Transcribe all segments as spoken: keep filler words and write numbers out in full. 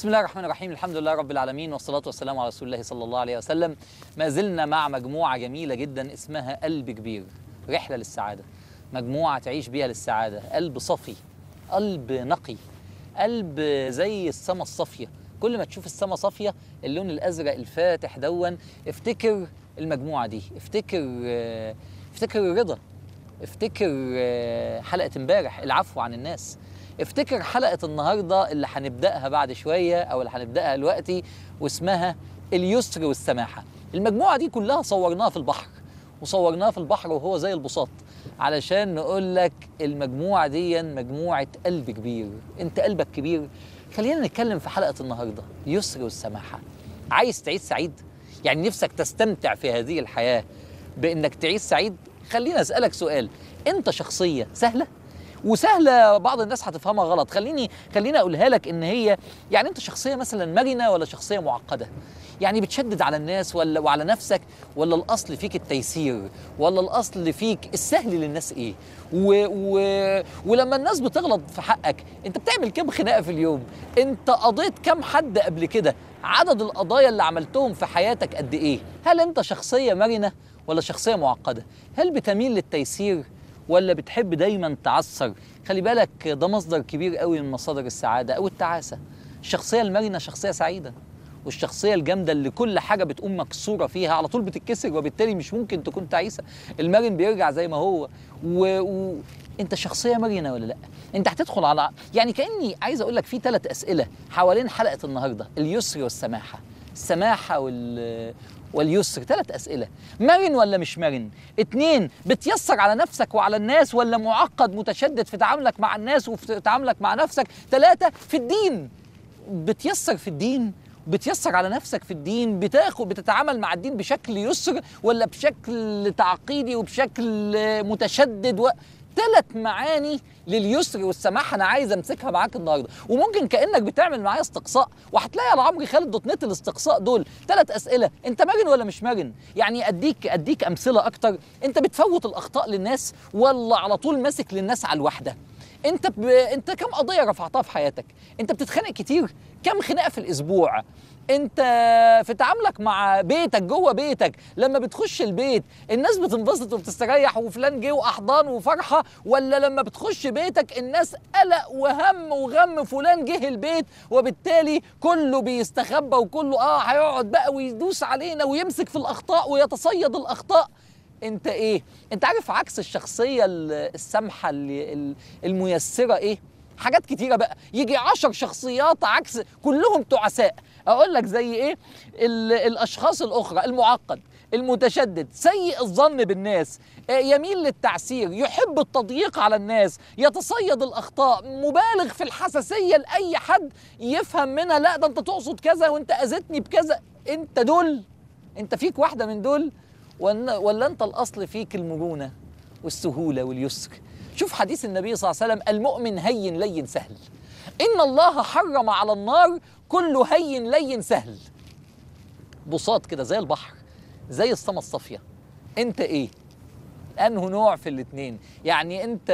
بسم الله الرحمن الرحيم. الحمد لله رب العالمين، والصلاة والسلام على رسول الله صلى الله عليه وسلم. ما زلنا مع مجموعة جميلة جدا اسمها قلب كبير، رحلة للسعادة، مجموعة تعيش بيها للسعادة. قلب صفي، قلب نقي، قلب زي السما الصافية. كل ما تشوف السما صافية اللون الأزرق الفاتح دون، افتكر المجموعة دي، افتكر افتكر الرضا، افتكر حلقة امبارح العفو عن الناس، افتكر حلقة النهاردة اللي هنبدأها بعد شوية أو اللي هنبدأها دلوقتي واسمها اليسر والسماحة. المجموعة دي كلها صورناها في البحر، وصورناها في البحر وهو زي البساط، علشان نقول لك المجموعة دي مجموعة قلب كبير. انت قلبك كبير. خلينا نتكلم في حلقة النهاردة اليسر والسماحة. عايز تعيش سعيد؟ يعني نفسك تستمتع في هذه الحياة بأنك تعيش سعيد؟ خلينا أسألك سؤال، انت شخصية سهلة؟ وسهله بعض الناس هتفهمها غلط. خليني خليني اقولها لك ان هي يعني انت شخصيه مثلا مرنه ولا شخصيه معقده؟ يعني بتشدد على الناس ولا وعلى نفسك، ولا الاصل فيك التيسير، ولا الاصل فيك السهل للناس ايه؟ و... و... ولما الناس بتغلط في حقك انت بتعمل كام خناقه في اليوم؟ انت قضيت كام حد قبل كده؟ عدد القضايا اللي عملتهم في حياتك قد ايه؟ هل انت شخصيه مرنه ولا شخصيه معقده؟ هل بتميل للتيسير ولا بتحب دايما تعثر؟ خلي بالك ده مصدر كبير قوي من مصادر السعادة أو التعاسة. الشخصية المرنة شخصية سعيدة، والشخصية الجامدة اللي كل حاجة بتقوم مكسورة فيها على طول بتتكسر، وبالتالي مش ممكن تكون تعيسة. المرن بيرجع زي ما هو. و... و... انت شخصية مرنة ولا لا؟ انت هتدخل على يعني كأني عايز اقول لك في ثلاث أسئلة حوالين حلقة النهاردة، اليسر والسماحة. السماحة وال واليسر، ثلاث أسئلة. مرن ولا مش مرن؟ اتنين، بتيسر على نفسك وعلى الناس ولا معقد متشدد في تعاملك مع الناس وفي تعاملك مع نفسك؟ ثلاثة، في الدين، بتيسر في الدين، بتيسر على نفسك في الدين، بتاخد بتتعامل مع الدين بشكل يسر ولا بشكل تعقيدي وبشكل متشدد و... ثلاث معاني لليسر والسماحه انا عايز امسكها معاك النهارده، وممكن كانك بتعمل معايا استقصاء، وهتلاقي على عمرو خالد دوت نت الاستقصاء دول ثلاث اسئله، انت مرن ولا مش مرن؟ يعني اديك اديك امثله اكتر. انت بتفوت الاخطاء للناس ولا على طول ماسك للناس على الواحده؟ انت ب... انت كم قضيه رفعتها في حياتك؟ انت بتتخانق كتير؟ كم خناقه في الاسبوع؟ انت في تعاملك مع بيتك جوه بيتك لما بتخش البيت الناس بتنبسط وبتستريح وفلان جه واحضان وفرحه، ولا لما بتخش بيتك الناس قلق وهم وغم فلان جه البيت وبالتالي كله بيستخبى وكله اه هيقعد بقى ويدوس علينا ويمسك في الاخطاء ويتصيد الاخطاء؟ انت ايه؟ انت عارف عكس الشخصيه السامحه الميسره ايه؟ حاجات كتيرة بقى، يجي عشر شخصيات عكس كلهم تعساء. أقول لك زي إيه؟ الأشخاص الأخرى، المعقد، المتشدد، سيء الظن بالناس، يميل للتعسير، يحب التضييق على الناس، يتصيد الأخطاء، مبالغ في الحساسية لأي حد يفهم منها لا ده أنت تقصد كذا وأنت أذيتني بكذا. أنت دول؟ أنت فيك واحدة من دول؟ ولا أنت الأصل فيك المرونة والسهولة واليسر؟ شوف حديث النبي صلى الله عليه وسلم، المؤمن هين لين سهل، إن الله حرم على النار كل هين لين سهل. بساط كده زي البحر، زي السما الصافية. انت ايه؟ انه نوع في الاتنين؟ يعني انت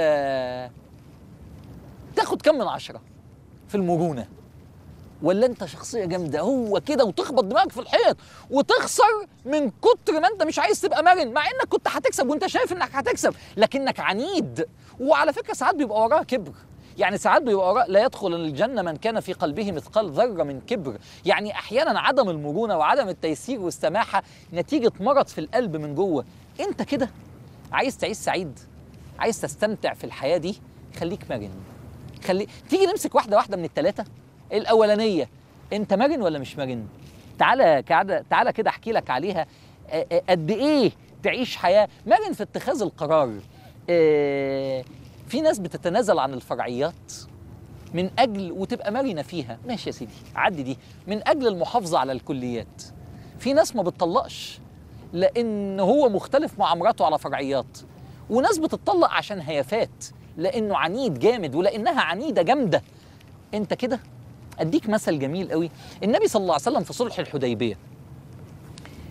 تاخد كم من عشرة في المرونة؟ ولا انت شخصية جامدة هو كده وتخبط دماغك في الحيط وتخسر من كتر ما انت مش عايز تبقى مرن، مع انك كنت هتكسب وانت شايف انك هتكسب، لكنك عنيد. وعلى فكرة ساعات بيبقى وراها كبر، يعني ساعات بيبقى وراها لا يدخل الجنة من كان في قلبه مثقال ذرة من كبر. يعني احيانا عدم المرونة وعدم التيسير والسماحة نتيجة مرض في القلب من جوه. انت كده عايز تعيش سعيد؟ عايز تستمتع في الحياة دي؟ خليك مرن. خلي تيجي نمسك واحدة واحدة من الثلاثة. الأولانية، أنت مرن ولا مش مرن؟ تعالى كده تعالى كده أحكي لك عليها. قد إيه تعيش حياة مرن في اتخاذ القرار. في ناس بتتنازل عن الفرعيات من أجل وتبقى مرنة فيها، ماشي يا سيدي عدي دي، من أجل المحافظة على الكليات. في ناس ما بتطلقش لأن هو مختلف مع مراته على فرعيات، وناس بتطلق عشان هيافات لأنه عنيد جامد ولأنها عنيدة جامدة. أنت كده؟ أديك مثل جميل قوي. النبي صلى الله عليه وسلم في صلح الحديبية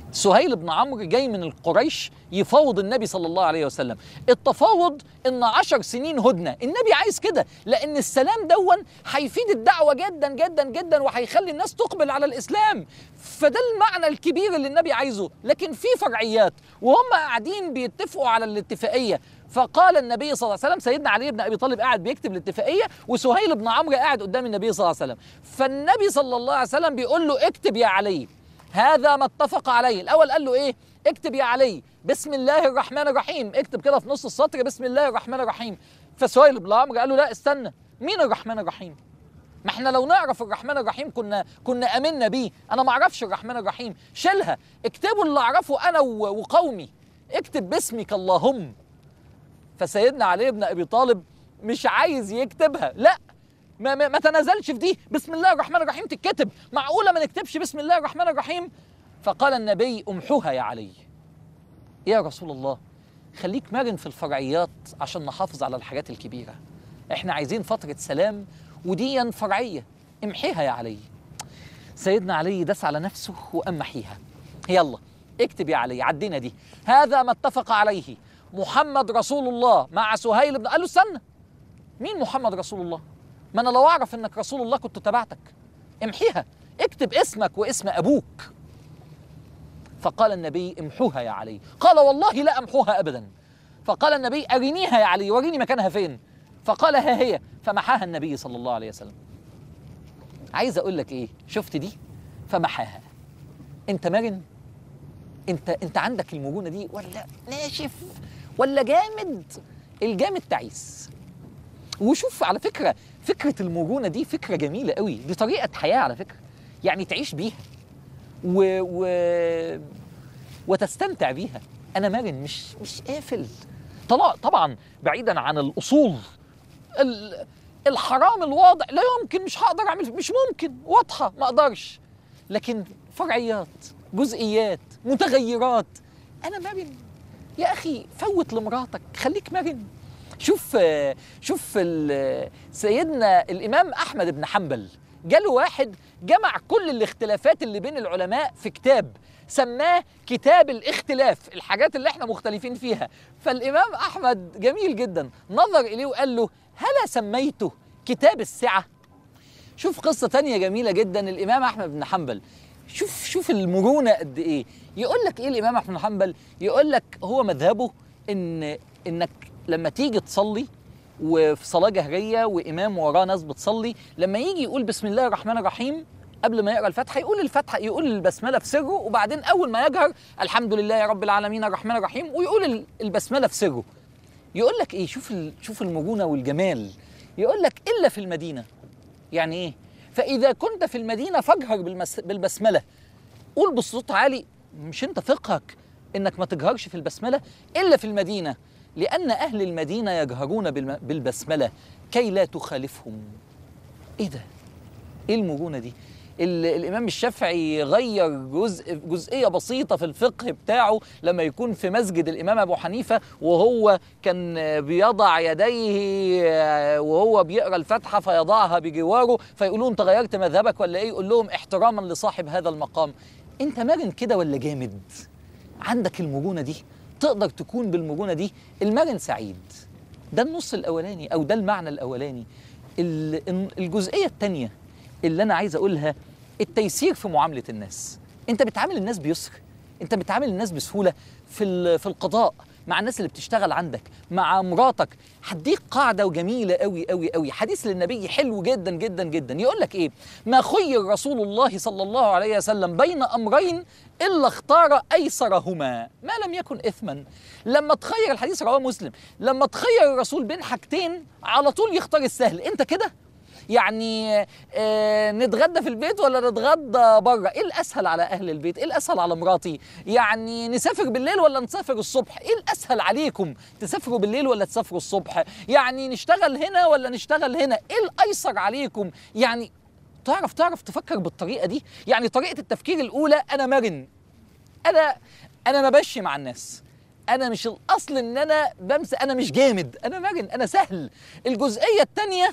سهيل بن عمرو جاي من القريش يفاوض النبي صلى الله عليه وسلم. التفاوض ان عشر سنين هدنه، النبي عايز كده لان السلام دون هيفيد الدعوه جدا جدا جدا وهيخلي الناس تقبل على الاسلام. فده المعنى الكبير اللي النبي عايزه. لكن في فرعيات وهم قاعدين بيتفقوا على الاتفاقيه، فقال النبي صلى الله عليه وسلم، سيدنا علي بن ابي طالب قاعد بيكتب الاتفاقيه وسهيل بن عمرو قاعد قدام النبي صلى الله عليه وسلم. فالنبي صلى الله عليه وسلم بيقول له اكتب يا علي هذا ما اتفق عليه. الاول قال له ايه؟ اكتب يا علي بسم الله الرحمن الرحيم، اكتب كده في نص السطر بسم الله الرحمن الرحيم. فسهيل بن عمرو قال له لا استنى، مين الرحمن الرحيم؟ ما احنا لو نعرف الرحمن الرحيم كنا كنا امنا بيه، انا ما اعرفش الرحمن الرحيم، شيلها، اكتبوا اللي اعرفه انا وقومي، اكتب باسمك اللهم. فسيدنا علي بن ابي طالب مش عايز يكتبها، لا ما, ما, ما تنازلش في دي، بسم الله الرحمن الرحيم تتكتب، معقوله ما نكتبش بسم الله الرحمن الرحيم؟ فقال النبي امحوها يا علي. يا رسول الله خليك مرن في الفرعيات عشان نحافظ على الحاجات الكبيره، احنا عايزين فتره سلام وديا فرعيه، امحيها يا علي. سيدنا علي داس على نفسه وامحيها. يلا اكتب يا علي، عدينا دي، هذا ما اتفق عليه محمد رسول الله مع سهيل بن. قال له استنى، مين محمد رسول الله؟ ما انا لو اعرف انك رسول الله كنت تبعتك. امحيها، اكتب اسمك واسم ابوك. فقال النبي امحوها يا علي. قال والله لا امحوها ابدا. فقال النبي ارنيها يا علي، وريني مكانها فين. فقال ها هي، فمحاها النبي صلى الله عليه وسلم. عايز اقول لك ايه؟ شفت دي؟ فمحاها. انت مرن؟ انت انت عندك المرونه دي ولا ناشف ولا جامد؟ الجامد تعيس. وشوف على فكره فكره المرونه دي فكره جميله قوي، دي طريقه حياه على فكره، يعني تعيش بيها و... و... وتستمتع بيها. انا مرن، مش مش قافل. طلع طبعا بعيدا عن الاصول، ال... الحرام الواضح لا يمكن، مش هقدر اعمل، مش ممكن، واضحه ما اقدرش، لكن فرعيات، جزئيات، متغيرات، انا مرن. يا اخي فوت لمراتك، خليك مرن. شوف شوف سيدنا الامام احمد بن حنبل، جاله واحد جمع كل الاختلافات اللي بين العلماء في كتاب سماه كتاب الاختلاف، الحاجات اللي احنا مختلفين فيها. فالامام احمد جميل جدا نظر اليه وقال له هلا سميته كتاب السعه؟ شوف قصه تانية جميله جدا. الامام احمد بن حنبل، شوف شوف المرونه قد ايه. يقول لك ايه الامام احمد بن حنبل؟ يقول لك هو مذهبه ان انك لما تيجي تصلي وفي صلاه جهريه وامام وراه ناس بتصلي، لما يجي يقول بسم الله الرحمن الرحيم قبل ما يقرا الفاتحه يقول الفاتحه، يقول البسمله في سره، وبعدين اول ما يجهر الحمد لله رب العالمين الرحمن الرحيم ويقول البسمله في سره. يقول لك ايه؟ شوف شوف المرونه والجمال. يقول لك الا في المدينه. يعني ايه؟ فاذا كنت في المدينه فاجهر بالبسمله، قول بصوت عالي. مش انت فقهك انك ما تجهرش في البسمله؟ الا في المدينه لان اهل المدينه يجهرون بالبسمله كي لا تخالفهم. ايه ده؟ ايه المرونه دي؟ الامام الشافعي غير جزء جزئيه بسيطه في الفقه بتاعه لما يكون في مسجد الامام ابو حنيفه وهو كان بيضع يديه وهو بيقرا الفاتحه فيضعها بجواره، فيقولوا انت غيرت مذهبك ولا ايه؟ يقول لهم احتراما لصاحب هذا المقام. انت مرن كده ولا جامد؟ عندك المرونه دي؟ تقدر تكون بالمرونه دي؟ المرن سعيد. ده النص الاولاني او ده المعنى الاولاني. الجزئيه الثانيه اللي انا عايز اقولها التيسير في معامله الناس. انت بتعامل الناس بيسر، انت بتعامل الناس بسهوله في في القضاء مع الناس اللي بتشتغل عندك، مع مراتك. هديك قاعده وجميله قوي قوي قوي، حديث للنبي حلو جدا جدا جدا. يقول لك ايه؟ ما خير رسول الله صلى الله عليه وسلم بين امرين الا اختار ايسرهما ما لم يكن اثما. لما تخير، الحديث رواه مسلم، لما تخير الرسول بين حاجتين على طول يختار السهل. انت كده يعني آه نتغدى في البيت ولا نتغدى بره؟ ايه الاسهل على اهل البيت؟ ايه الاسهل على مراتي؟ يعني نسافر بالليل ولا نسافر الصبح؟ ايه الاسهل عليكم؟ تسافروا بالليل ولا تسافروا الصبح؟ يعني نشتغل هنا ولا نشتغل هنا؟ ايه الايسر عليكم؟ يعني تعرف تعرف تفكر بالطريقه دي. يعني طريقه التفكير الاولى انا مرن، انا انا ما بمشي مع الناس، انا مش الاصل ان انا بمس، انا مش جامد، انا مرن، انا سهل. الجزئيه الثانيه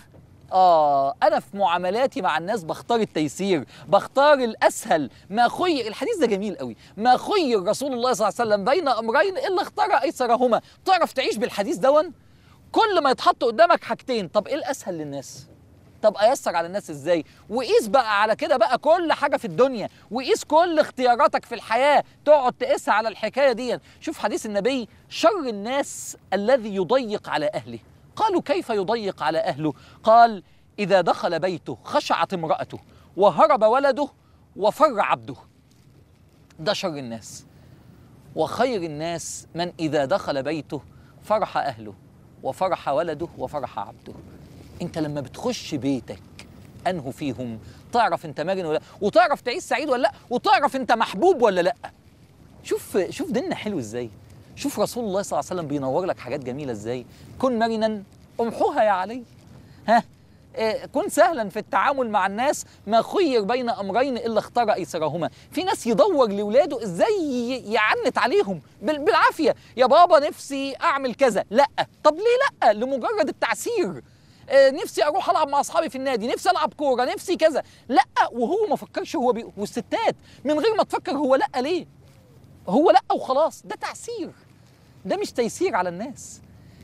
آه أنا في معاملاتي مع الناس بختار التيسير، بختار الأسهل. ما خير، الحديث ده جميل قوي، ما خير رسول الله صلى الله عليه وسلم بين أمرين إلا اختار أيسرهما. تعرف تعيش بالحديث دون؟ كل ما يتحط قدامك حاجتين، طب إيه الأسهل للناس؟ طب أيسر على الناس إزاي؟ وقيس بقى على كده بقى كل حاجة في الدنيا، وقيس كل اختياراتك في الحياة، تقعد تقيسها على الحكاية دي. شوف حديث النبي: شر الناس الذي يضيق على أهله. قالوا: كيف يضيق على أهله؟ قال: إذا دخل بيته خشعت امرأته وهرب ولده وفر عبده. ده شر الناس. وخير الناس من إذا دخل بيته فرح أهله وفرح ولده وفرح عبده. انت لما بتخش بيتك انه فيهم تعرف انت مرن ولا لا، وتعرف تعيش سعيد ولا لا، وتعرف انت محبوب ولا لا. شوف شوف ديننا حلو ازاي. شوف رسول الله صلى الله عليه وسلم بينور لك حاجات جميله ازاي. كن مرنا امحوها يا علي. ها إيه، كن سهلا في التعامل مع الناس. ما خير بين امرين الا اختار ايسرهما. في ناس يدور لاولاده ازاي يعنت عليهم بالعافيه: يا بابا نفسي اعمل كذا. لا، طب ليه لا؟ لمجرد التعسير. آه نفسي اروح العب مع اصحابي في النادي، نفسي العب كوره، نفسي كذا. لا، وهو ما فكرش هو بي... والستات من غير ما تفكر هو لا ليه، هو لا وخلاص. ده تعسير، ده مش تيسير على الناس.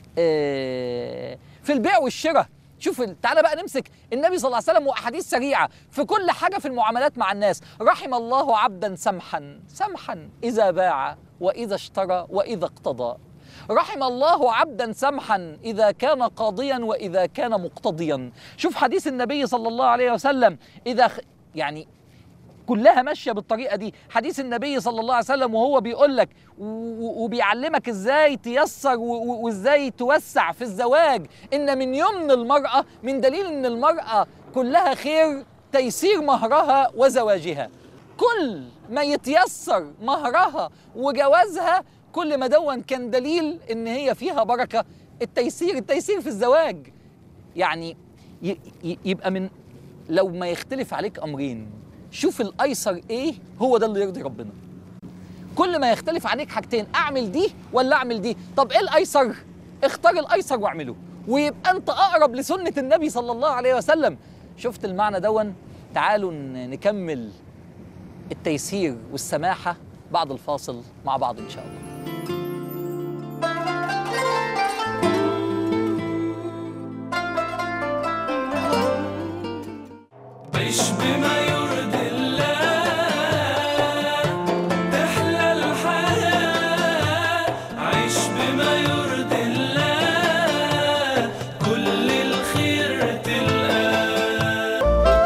آه في البيع والشراء. شوف تعالى بقى نمسك النبي صلى الله عليه وسلم واحاديث سريعه في كل حاجه في المعاملات مع الناس. رحم الله عبدا سمحا سمحا اذا باع واذا اشترى واذا اقتضى. رحم الله عبدا سمحا إذا كان قاضيا وإذا كان مقتضيا. شوف حديث النبي صلى الله عليه وسلم، إذا خ... يعني كلها ماشية بالطريقة دي. حديث النبي صلى الله عليه وسلم وهو بيقول لك وبيعلمك إزاي تيسر وإزاي توسع في الزواج: إن من يمن المرأة، من دليل إن المرأة كلها خير، تيسير مهرها وزواجها. كل ما يتيسر مهرها وجوازها كل ما دون كان دليل ان هي فيها بركه. التيسير التيسير في الزواج يعني يبقى من لو ما يختلف عليك امرين، شوف الايسر ايه، هو ده اللي يرضي ربنا. كل ما يختلف عليك حاجتين: اعمل دي ولا اعمل دي، طب ايه الايسر؟ اختار الايسر واعمله، ويبقى انت اقرب لسنه النبي صلى الله عليه وسلم. شفت المعنى دون؟ تعالوا نكمل التيسير والسماحه بعد الفاصل مع بعض ان شاء الله. عيش بما يرضي الله، تحلى الحياة. عيش بما يرضي الله، كل الخير تلقاه.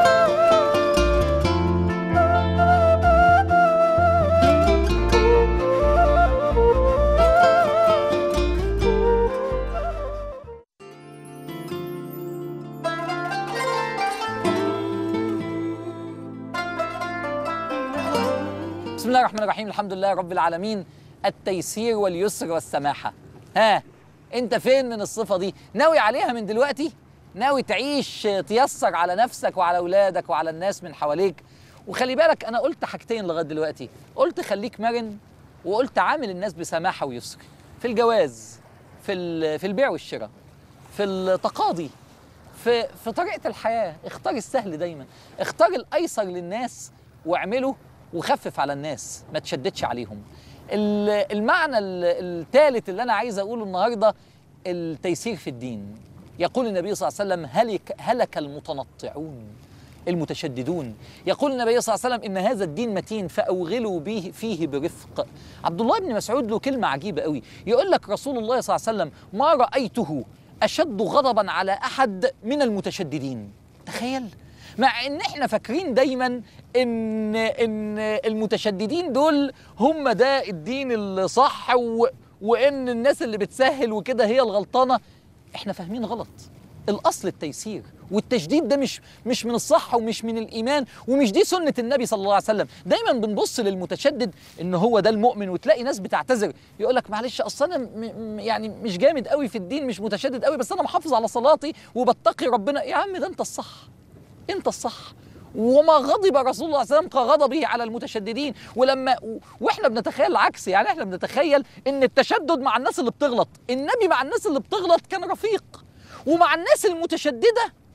بسم الله الرحمن الرحيم. الحمد لله رب العالمين. التيسير واليسر والسماحة. ها انت فين من الصفة دي؟ ناوي عليها من دلوقتي؟ ناوي تعيش تيسر على نفسك وعلى أولادك وعلى الناس من حواليك؟ وخلي بالك أنا قلت حاجتين لغاية دلوقتي، قلت خليك مرن، وقلت عامل الناس بسماحة ويسر. في الجواز، في في البيع والشراء، في التقاضي، في في طريقة الحياة. اختار السهل دايما، اختار الأيسر للناس واعمله، وخفف على الناس، ما تشددش عليهم. المعنى الثالث اللي أنا عايز أقوله النهاردة: التيسير في الدين. يقول النبي صلى الله عليه وسلم: هلك, هلك المتنطعون المتشددون. يقول النبي صلى الله عليه وسلم: إن هذا الدين متين فأوغلوا به فيه برفق. عبد الله بن مسعود له كلمة عجيبة قوي، يقول لك رسول الله صلى الله عليه وسلم: ما رأيته أشد غضبا على أحد من المتشددين. تخيل، مع ان احنا فاكرين دايما ان ان المتشددين دول هم ده الدين الصح، و وان الناس اللي بتسهل وكده هي الغلطانه. احنا فاهمين غلط. الاصل التيسير، والتشديد ده مش مش من الصح ومش من الايمان، ومش دي سنه النبي صلى الله عليه وسلم. دايما بنبص للمتشدد ان هو ده المؤمن، وتلاقي ناس بتعتذر يقول لك: معلش اصل انا يعني مش جامد قوي في الدين، مش متشدد قوي، بس انا محافظ على صلاتي وبتقي ربنا. يا عم ده انت الصح، انت الصح. وما غضب رسول الله صلى الله عليه وسلم كغضبه على المتشددين. ولما واحنا بنتخيل العكس، يعني احنا بنتخيل ان التشدد مع الناس اللي بتغلط. النبي مع الناس اللي بتغلط كان رفيق، ومع الناس المتشدده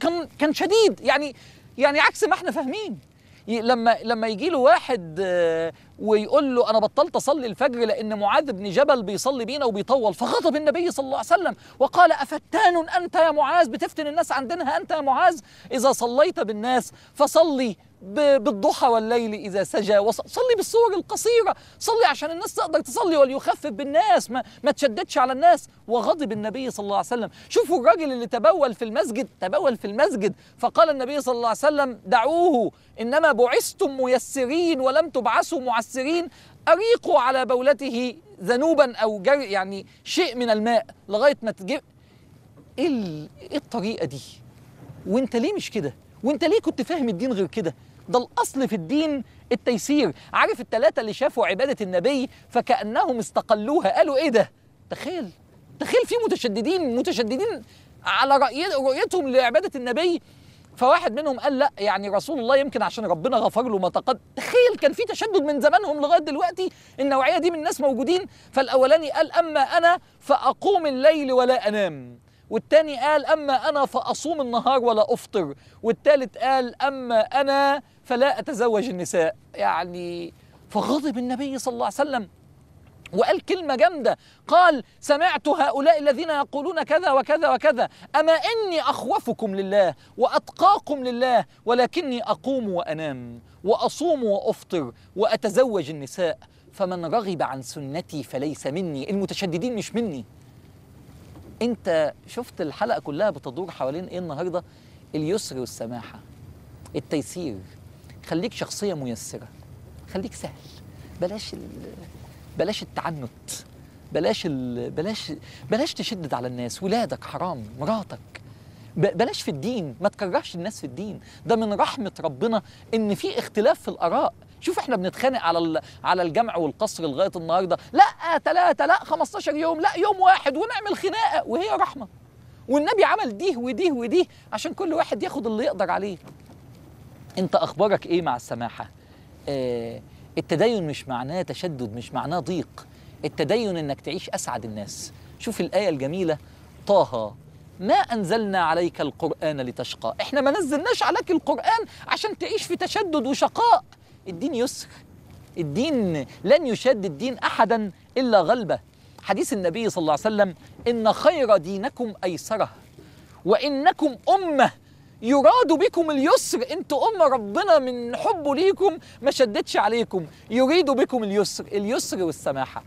كان كان شديد، يعني يعني عكس ما احنا فاهمين. لما لما يجي له واحد ويقول له انا بطلت اصلي الفجر لان معاذ بن جبل بيصلي بينا وبيطول، فغضب النبي صلى الله عليه وسلم وقال افتان انت يا معاذ، بتفتن الناس عن دينها انت يا معاذ؟ اذا صليت بالناس فصلي بالضحى والليل اذا سجى، وصلي بالصور القصيره، صلي عشان الناس تقدر تصلي وليخفف بالناس، ما, ما تشددش على الناس. وغضب النبي صلى الله عليه وسلم. شوفوا الراجل اللي تبول في المسجد، تبول في المسجد، فقال النبي صلى الله عليه وسلم دعوه انما بعثتم ميسرين ولم تبعثوا معسرين، اريقوا على بولته ذنوبا او جري يعني شيء من الماء لغايه ما تجيب. ايه ايه الطريقه دي؟ وانت ليه مش كده؟ وانت ليه كنت فاهم الدين غير كده؟ ده الاصل في الدين التيسير. عارف الثلاثه اللي شافوا عباده النبي فكانهم استقلوها، قالوا ايه ده؟ تخيل تخيل في متشددين متشددين على رأي رؤيتهم لعباده النبي. فواحد منهم قال لا يعني رسول الله يمكن عشان ربنا غفر له ما تقدم. تخيل كان في تشدد من زمانهم لغايه دلوقتي، النوعيه دي من الناس موجودين. فالاولاني قال اما انا فاقوم الليل ولا انام، والتاني قال اما انا فاصوم النهار ولا افطر، والتالت قال اما انا فلا اتزوج النساء. يعني فغضب النبي صلى الله عليه وسلم وقال كلمة جامدة، قال سمعت هؤلاء الذين يقولون كذا وكذا وكذا، أما إني أخوفكم لله وأتقاكم لله ولكني أقوم وأنام وأصوم وأفطر وأتزوج النساء، فمن رغب عن سنتي فليس مني. المتشددين مش مني. أنت شفت الحلقة كلها بتدور حوالين إيه النهاردة؟ اليسر والسماحة، التيسير. خليك شخصية ميسرة، خليك سهل، بلاش ال بلاش التعنت، بلاش ال... بلاش بلاش تشدد على الناس، ولادك حرام، مراتك، ب... بلاش في الدين، ما تكرهش الناس في الدين. ده من رحمة ربنا ان في اختلاف في الآراء. شوف احنا بنتخانق على ال... على الجمع والقصر لغاية النهارده، لا ثلاثة، لا خمستاشر يوم، لا يوم واحد، ونعمل خناقة وهي رحمة. والنبي عمل ديه وديه وديه عشان كل واحد ياخد اللي يقدر عليه. انت اخبارك ايه مع السماحة؟ آه التدين مش معناه تشدد، مش معناه ضيق. التدين انك تعيش اسعد الناس. شوف الآية الجميلة، طه ما أنزلنا عليك القرآن لتشقى. احنا ما نزلناش عليك القرآن عشان تعيش في تشدد وشقاء. الدين يسر، الدين لن يشد الدين أحدا إلا غلبه. حديث النبي صلى الله عليه وسلم إن خير دينكم أيسره وإنكم أمة يراد بكم اليسر. انتوا أمة ربنا من حبه ليكم ما شددش عليكم، يريد بكم اليسر. اليسر والسماحة.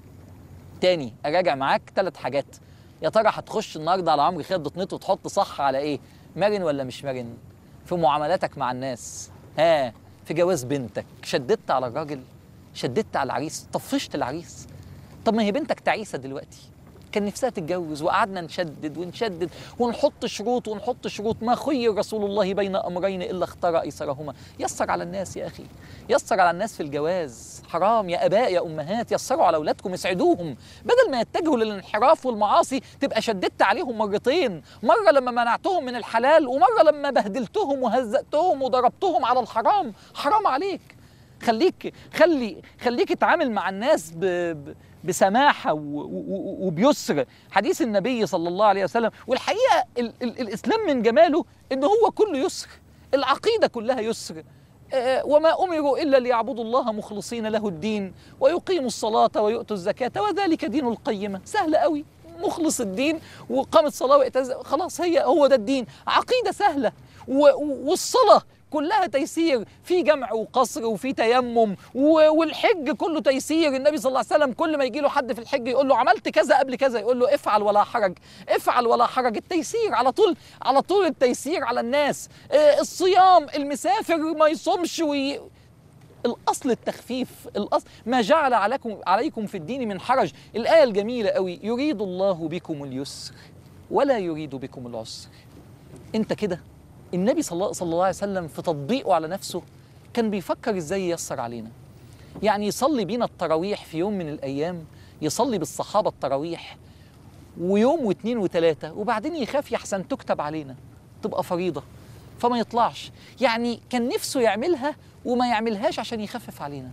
تاني أراجع معاك ثلاث حاجات. يا ترى هتخش النهارده على عمرو خالد دوت نت وتحط صح على ايه؟ مرن ولا مش مرن؟ في معاملاتك مع الناس، ها في جواز بنتك شددت على الراجل؟ شددت على العريس؟ طفشت العريس؟ طب ما هي بنتك تعيسة دلوقتي، كان نفسها تتجوز وقعدنا نشدد ونشدد ونحط شروط ونحط شروط. ما خير رسول الله بين أمرين إلا اختار أيسرهما. يسر على الناس يا أخي، يسر على الناس في الجواز. حرام يا آباء يا أمهات، يسروا على أولادكم، اسعدوهم بدل ما يتجهوا للانحراف والمعاصي. تبقى شددت عليهم مرتين، مرة لما منعتهم من الحلال ومرة لما بهدلتهم وهزأتهم وضربتهم على الحرام. حرام عليك. خليك خلي خليك اتعامل مع الناس ب... ب... بسماحة وبيسر. حديث النبي صلى الله عليه وسلم، والحقيقة ال ال الإسلام من جماله إنه هو كله يسر. العقيدة كلها يسر. آه وما أمروا إلا ليعبدوا الله مخلصين له الدين ويقيموا الصلاة ويؤتوا الزكاة وذلك دين القيمة. سهل قوي، مخلص الدين وقامت صلاة وإتاء، خلاص هي هو ده الدين. عقيدة سهلة، والصلاة كلها تيسير، في جمع وقصر وفي تيمم، والحج كله تيسير. النبي صلى الله عليه وسلم كل ما يجي له حد في الحج يقول له عملت كذا قبل كذا، يقول له افعل ولا حرج، افعل ولا حرج. التيسير على طول، على طول التيسير على الناس. الصيام، المسافر ما يصومش وي... الأصل التخفيف، الأصل ما جعل عليكم عليكم في الدين من حرج. الآية الجميلة قوي، يريد الله بكم اليسر ولا يريد بكم العسر. انت كده. النبي صلى الله عليه وسلم في تطبيقه على نفسه كان بيفكر ازاي ييسر علينا. يعني يصلي بينا التراويح في يوم من الأيام، يصلي بالصحابة التراويح ويوم واثنين وثلاثة، وبعدين يخاف يحسن تكتب علينا تبقى فريضة فما يطلعش. يعني كان نفسه يعملها وما يعملهاش عشان يخفف علينا.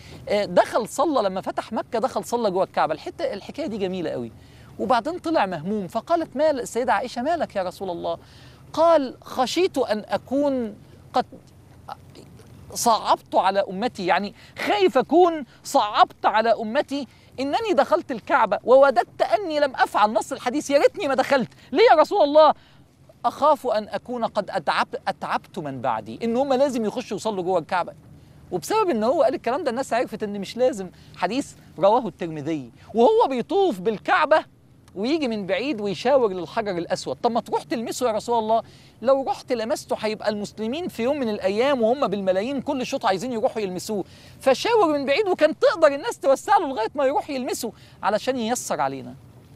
دخل صلى لما فتح مكة، دخل صلى جوه الكعبة. الحتة الحكاية دي جميلة قوي. وبعدين طلع مهموم، فقالت مال السيدة عائشة مالك يا رسول الله؟ قال خشيت أن أكون قد صعبت على أمتي، يعني خايف أكون صعبت على أمتي إنني دخلت الكعبة ووددت أني لم أفعل. نص الحديث يا ريتني ما دخلت. ليه يا رسول الله؟ أخاف أن أكون قد أتعبت, أتعبت من بعدي، إن هم لازم يخشوا يصلوا جوه الكعبة. وبسبب إن هو قال الكلام ده الناس عرفت إن مش لازم. حديث رواه الترمذي. وهو بيطوف بالكعبة ويجي من بعيد ويشاور للحجر الأسود. طب ما تروح تلمسه يا رسول الله. لو رحت لمسته هيبقى المسلمين في يوم من الأيام وهم بالملايين كل شوط عايزين يروحوا يلمسوه، فشاور من بعيد وكان تقدر الناس توسع له لغاية ما يروح يلمسه علشان ييسر علينا.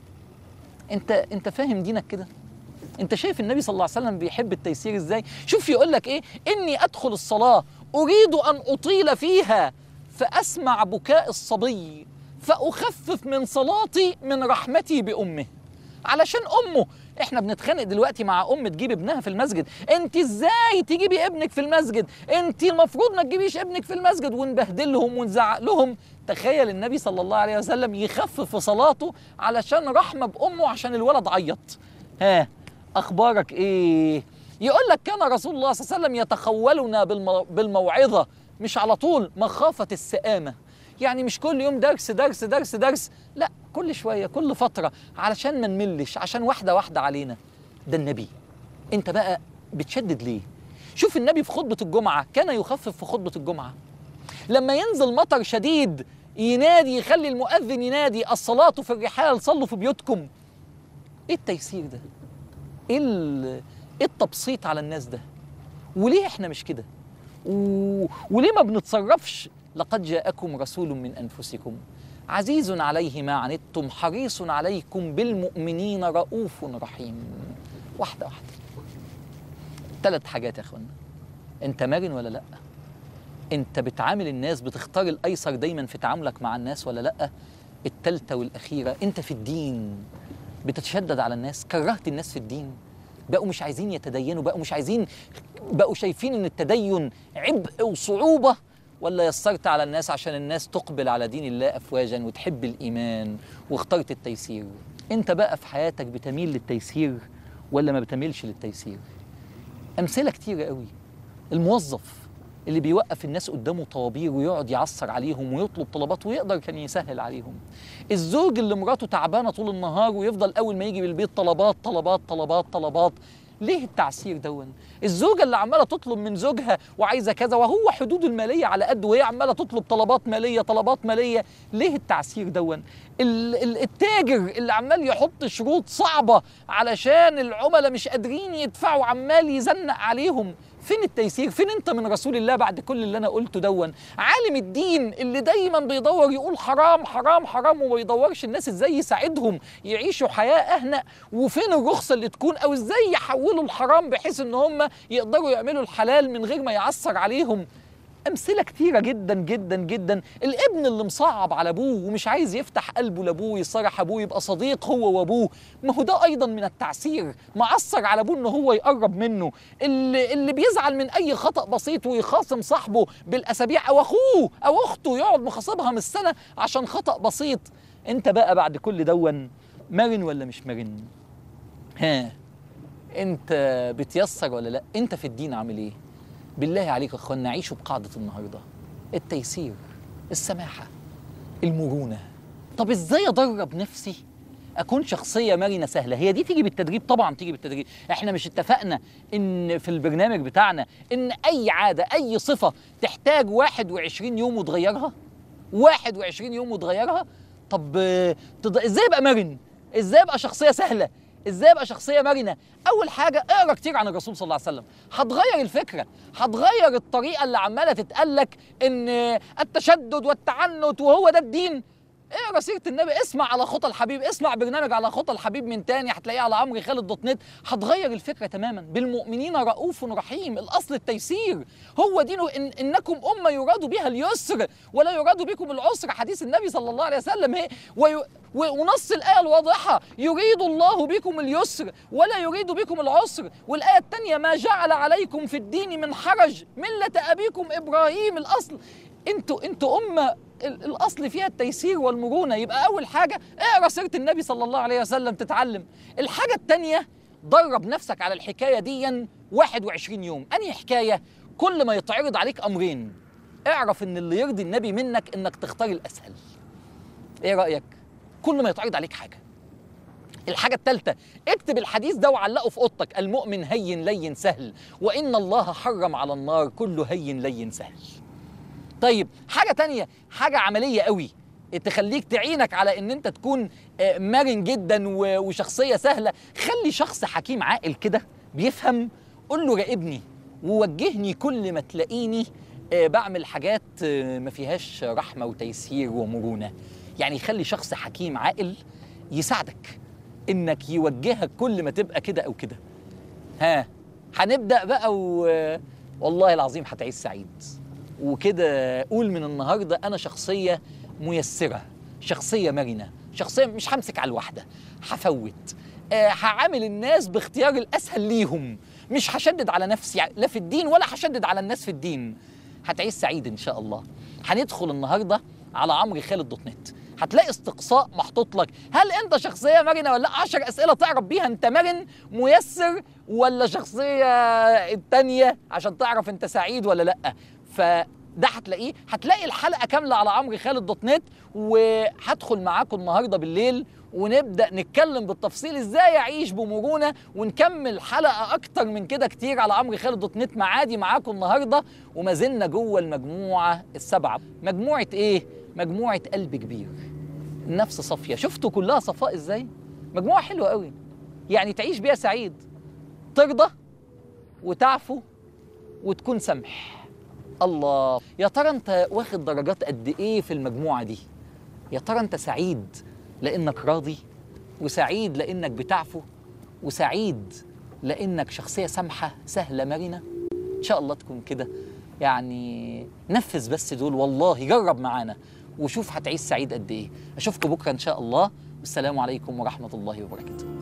أنت أنت فاهم دينك كده؟ أنت شايف النبي صلى الله عليه وسلم بيحب التيسير إزاي؟ شوف يقول لك إيه؟ إني أدخل الصلاة أريد أن أطيل فيها فأسمع بكاء الصبي فأخفف من صلاتي من رحمتي بأمه. علشان أمه. إحنا بنتخانق دلوقتي مع أم تجيب ابنها في المسجد. أنت إزاي تجيبي ابنك في المسجد؟ أنت المفروض ما تجيبيش ابنك في المسجد، ونبهدلهم ونزعق لهم. تخيل النبي صلى الله عليه وسلم يخفف في صلاته علشان رحمة بأمه عشان الولد عيط. ها أخبارك إيه؟ يقول لك كان رسول الله صلى الله عليه وسلم يتخولنا بالموعظة، مش على طول، مخافة السآمة. يعني مش كل يوم درس درس درس درس، لا كل شوية كل فترة علشان ما نملش، عشان واحدة واحدة علينا. ده النبي. انت بقى بتشدد ليه؟ شوف النبي في خطبة الجمعة كان يخفف في خطبة الجمعة. لما ينزل مطر شديد ينادي، يخلي المؤذن ينادي الصلاة في الرحال صلوا في بيوتكم. ايه التيسير ده؟ ايه, ايه التبسيط على الناس ده؟ وليه احنا مش كده؟ و... وليه ما بنتصرفش؟ لقد جاءكم رسول من أنفسكم عزيز عليه ما عنتم حريص عليكم بالمؤمنين رؤوف رحيم. واحدة واحدة. ثلاث حاجات يا أخوانا. أنت مرن ولا لأ؟ أنت بتعامل الناس، بتختار الأيسر دايما في تعاملك مع الناس ولا لأ؟ الثالثة والأخيرة، أنت في الدين بتتشدد على الناس؟ كرهت الناس في الدين؟ بقوا مش عايزين يتدينوا، بقوا مش عايزين، بقوا شايفين إن التدين عبء وصعوبة؟ ولا يسرت على الناس عشان الناس تقبل على دين الله أفواجا وتحب الإيمان واخترت التيسير؟ أنت بقى في حياتك بتميل للتيسير ولا ما بتميلش للتيسير؟ أمثلة كتيرة قوي. الموظف اللي بيوقف الناس قدامه طوابير ويقعد يعصر عليهم ويطلب طلبات ويقدر كان يسهل عليهم. الزوج اللي مراته تعبانة طول النهار ويفضل أول ما يجي بالبيت طلبات طلبات طلبات طلبات. ليه التعسير دون؟ الزوجة اللي عمالة تطلب من زوجها وعايزة كذا وهو حدوده المالية على قد، وهي عمالة تطلب طلبات مالية طلبات مالية. ليه التعسير دون؟ التاجر اللي عمال يحط شروط صعبة علشان العملاء مش قادرين يدفعوا، عمال يزنق عليهم. فين التيسير؟ فين انت من رسول الله بعد كل اللي انا قلته دون؟ عالم الدين اللي دايما بيدور يقول حرام حرام حرام وما بيدورش الناس ازاي يساعدهم يعيشوا حياة اهنأ، وفين الرخصة اللي تكون، او ازاي يحولوا الحرام بحيث ان هم يقدروا يعملوا الحلال من غير ما يعصر عليهم. أمثلة كتيرة جدا جدا جدا. الابن اللي مصعب على أبوه ومش عايز يفتح قلبه لأبوه يصارح أبوه يبقى صديق هو وأبوه، ما هو ده أيضا من التعسير، معصر على أبوه إن هو يقرب منه. اللي, اللي بيزعل من أي خطأ بسيط ويخاصم صاحبه بالأسابيع، أو أخوه أو أخته يقعد مخاصمها من السنة عشان خطأ بسيط. أنت بقى بعد كل دون مرن ولا مش مرن؟ ها أنت بتيسر ولا لأ؟ أنت في الدين عامل إيه؟ بالله عليك يا اخوانا نعيشوا بقاعدة النهارده، التيسير، السماحة، المرونة. طب ازاي ادرب نفسي اكون شخصية مرنة سهلة؟ هي دي تيجي بالتدريب؟ طبعا تيجي بالتدريب. احنا مش اتفقنا ان في البرنامج بتاعنا ان اي عادة اي صفة تحتاج واحد وعشرين يوم وتغيرها؟ واحد وعشرين يوم وتغيرها؟ طب ازاي ابقى مرن؟ ازاي ابقى شخصية سهلة؟ ازاي ابقى شخصيه مرنه؟ اول حاجه اقرا كتير عن الرسول صلى الله عليه وسلم، هتغير الفكره، هتغير الطريقه اللي عماله تتقالك ان التشدد والتعنت وهو ده الدين. اقرا سيره النبي، اسمع على خطى الحبيب، اسمع برنامج على خطى الحبيب من تاني هتلاقيه على عمرو خالد دوت نت، هتغير الفكره تماما. بالمؤمنين رؤوف رحيم، الاصل التيسير، هو دينه إن انكم امه يراد بها اليسر ولا يراد بكم العسر، حديث النبي صلى الله عليه وسلم. هي وي ونص الآية الواضحة يريد الله بكم اليسر ولا يريد بكم العسر. والآية الثانية ما جعل عليكم في الدين من حرج ملة أبيكم إبراهيم. الأصل انتوا انتوا أمة الأصل فيها التيسير والمرونة. يبقى أول حاجة اقرأ سيرة النبي صلى الله عليه وسلم تتعلم. الحاجة الثانية درب نفسك على الحكايه دي واحد وعشرين يوم. انهي حكايه؟ كل ما يتعرض عليك امرين اعرف ان اللي يرضي النبي منك انك تختار الاسهل. ايه رايك؟ كل ما يتعرض عليك حاجه. الحاجه الثالثه، اكتب الحديث ده وعلقه في اوضتك: المؤمن هين لين سهل، وان الله حرم على النار كل هين لين سهل. طيب حاجه تانية، حاجه عمليه قوي تخليك تعينك على ان انت تكون مرن جدا وشخصيه سهله. خلي شخص حكيم عاقل كده بيفهم، قول له راقبني ووجهني كل ما تلاقيني بعمل حاجات ما فيهاش رحمه وتيسير ومرونه. يعني خلي شخص حكيم عاقل يساعدك انك يوجهك كل ما تبقى كده او كده. ها هنبدا بقى و... والله العظيم هتعيش سعيد. وكده قول من النهارده انا شخصيه ميسره، شخصيه مرنه، شخصيه مش همسك على الواحده، هفوت، أه هعامل الناس باختيار الاسهل ليهم، مش هشدد على نفسي لا في الدين ولا هشدد على الناس في الدين. هتعيش سعيد ان شاء الله. هندخل النهارده على عمرو خالد دوت نت، هتلاقي استقصاء محطوط لك: هل انت شخصيه مرنه ولا لا؟ عشر اسئله تعرف بيها انت مرن ميسر ولا شخصيه التانيه عشان تعرف انت سعيد ولا لا. فده هتلاقيه، هتلاقي الحلقه كامله على عمرو خالد دوت نت. وهدخل معاكم النهارده بالليل ونبدا نتكلم بالتفصيل ازاي اعيش بمرونه، ونكمل حلقه اكتر من كده كتير على عمرو خالد دوت نت. معادي معاكم النهارده وما زلنا جوه المجموعه السبعه. مجموعه ايه؟ مجموعه قلب كبير، النفس صافيه. شفتوا كلها صفاء ازاي؟ مجموعه حلوه قوي يعني تعيش بيها سعيد، ترضى وتعفو وتكون سمح. الله، يا ترى انت واخد درجات قد ايه في المجموعه دي؟ يا ترى انت سعيد لانك راضي، وسعيد لانك بتعفو، وسعيد لانك شخصيه سمحه سهله مرنه؟ ان شاء الله تكون كده. يعني نفذ بس دول والله، جرب معانا وشوف هتعيش سعيد قد ايه. اشوفكم بكره ان شاء الله، والسلام عليكم ورحمه الله وبركاته.